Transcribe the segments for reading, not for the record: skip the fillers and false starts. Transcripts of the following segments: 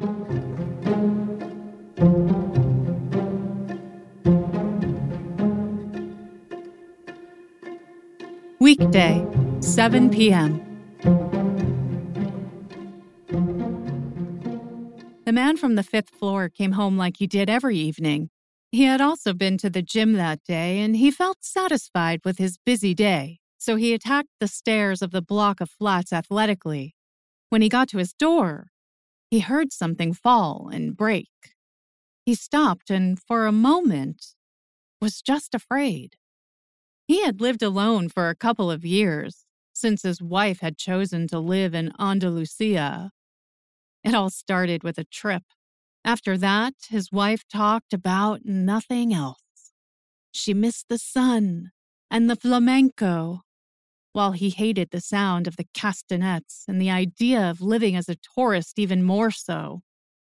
Weekday, 7 p.m. The man from the fifth floor came home like he did every evening. He had also been to the gym that day, and he felt satisfied with his busy day, so he attacked the stairs of the block of flats athletically. When he got to his door, he heard something fall and break. He stopped and, for a moment, was just afraid. He had lived alone for a couple of years, since his wife had chosen to live in Andalusia. It all started with a trip. After that, his wife talked about nothing else. She missed the sun and the flamenco, while he hated the sound of the castanets and the idea of living as a tourist even more so.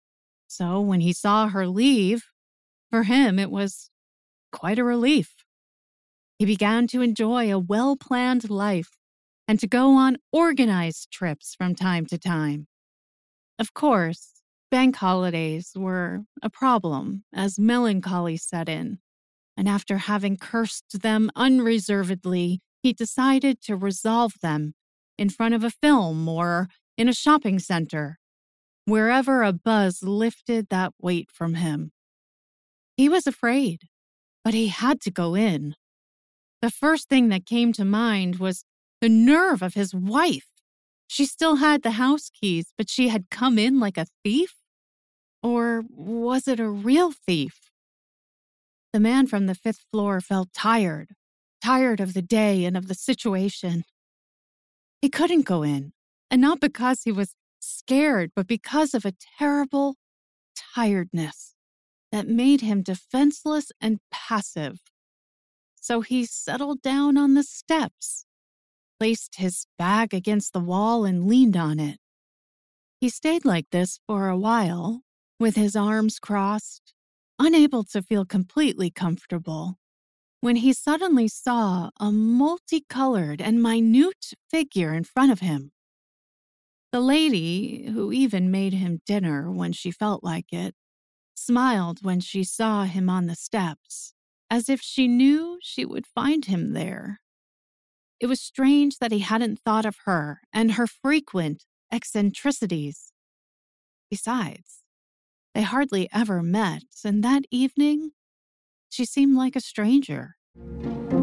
So when he saw her leave, for him it was quite a relief. He began to enjoy a well-planned life and to go on organized trips from time to time. Of course, bank holidays were a problem as melancholy set in, and after having cursed them unreservedly, he decided to resolve them in front of a film or in a shopping center, wherever a buzz lifted that weight from him. He was afraid, but he had to go in. The first thing that came to mind was the nerve of his wife. She still had the house keys, but she had come in like a thief? Or was it a real thief? The man from the fifth floor felt tired of the day and of the situation. He couldn't go in, and not because he was scared, but because of a terrible tiredness that made him defenseless and passive. So he settled down on the steps, placed his bag against the wall and leaned on it. He stayed like this for a while, with his arms crossed, unable to feel completely comfortable, when he suddenly saw a multicolored and minute figure in front of him. The lady, who even made him dinner when she felt like it, smiled when she saw him on the steps, as if she knew she would find him there. It was strange that he hadn't thought of her and her frequent eccentricities. Besides, they hardly ever met, and that evening, she seemed like a stranger.